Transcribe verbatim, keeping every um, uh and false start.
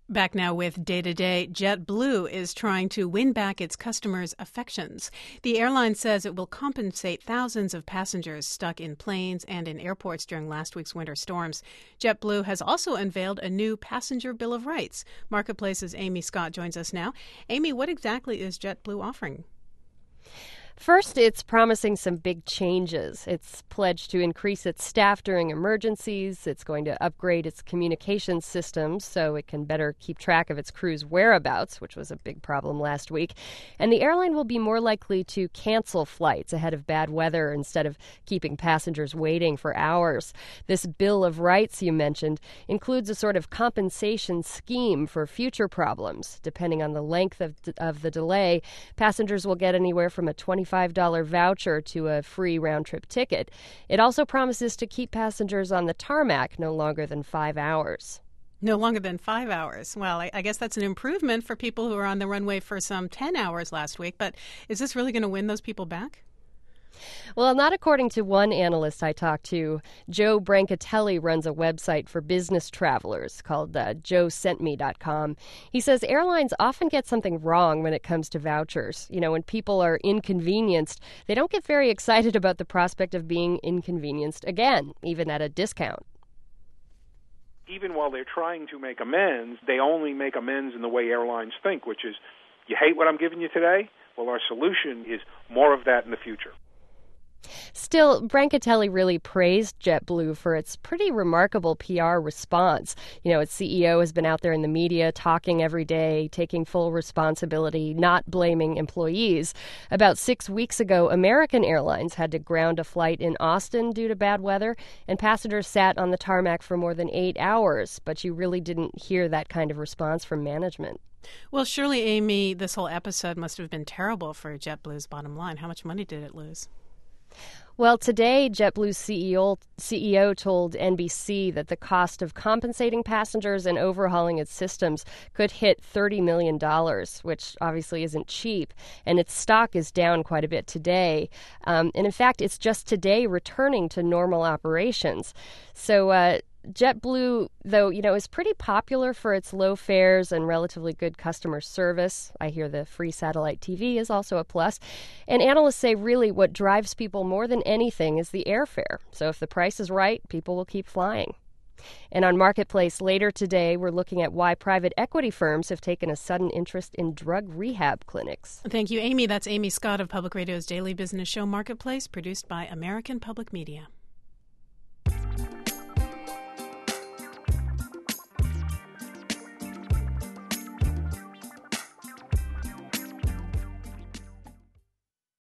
Back now with Day to Day. JetBlue is trying to win back its customers' affections. The airline says it will compensate thousands of passengers stuck in planes and in airports during last week's winter storms. JetBlue has also unveiled a new passenger bill of rights. Marketplace's Amy Scott joins us now. Amy, what exactly is JetBlue offering? First, it's promising some big changes. It's pledged to increase its staff during emergencies. It's going to upgrade its communications systems so it can better keep track of its crew's whereabouts, which was a big problem last week. And the airline will be more likely to cancel flights ahead of bad weather instead of keeping passengers waiting for hours. This Bill of Rights you mentioned includes a sort of compensation scheme for future problems. Depending on the length of, of the delay, passengers will get anywhere from a twenty-five dollars voucher to a free round-trip ticket. It also promises to keep passengers on the tarmac no longer than five hours. No longer than five hours. Well, I, I guess that's an improvement for people who were on the runway for some ten hours last week. But is this really going to win those people back? Well, not according to one analyst I talked to. Joe Brancatelli runs a website for business travelers called uh, joe sent me dot com. He says airlines often get something wrong when it comes to vouchers. You know, when people are inconvenienced, they don't get very excited about the prospect of being inconvenienced again, even at a discount. Even while they're trying to make amends, they only make amends in the way airlines think, which is, you hate what I'm giving you today? Well, our solution is more of that in the future. Still, Brancatelli really praised JetBlue for its pretty remarkable P R response. You know, its C E O has been out there in the media talking every day, taking full responsibility, not blaming employees. About six weeks ago, American Airlines had to ground a flight in Austin due to bad weather, and passengers sat on the tarmac for more than eight hours. But you really didn't hear that kind of response from management. Well, surely, Amy, this whole episode must have been terrible for JetBlue's bottom line. How much money did it lose? Well, today, JetBlue's C E O, C E O told N B C that the cost of compensating passengers and overhauling its systems could hit thirty million dollars, which obviously isn't cheap. And its stock is down quite a bit today. Um, and in fact, it's just today returning to normal operations. So uh, JetBlue, though, you know, is pretty popular for its low fares and relatively good customer service. I hear the free satellite T V is also a plus. And analysts say really what drives people more than anything is the airfare. So if the price is right, people will keep flying. And on Marketplace later today, we're looking at why private equity firms have taken a sudden interest in drug rehab clinics. Thank you, Amy. That's Amy Scott of Public Radio's daily business show Marketplace, produced by American Public Media.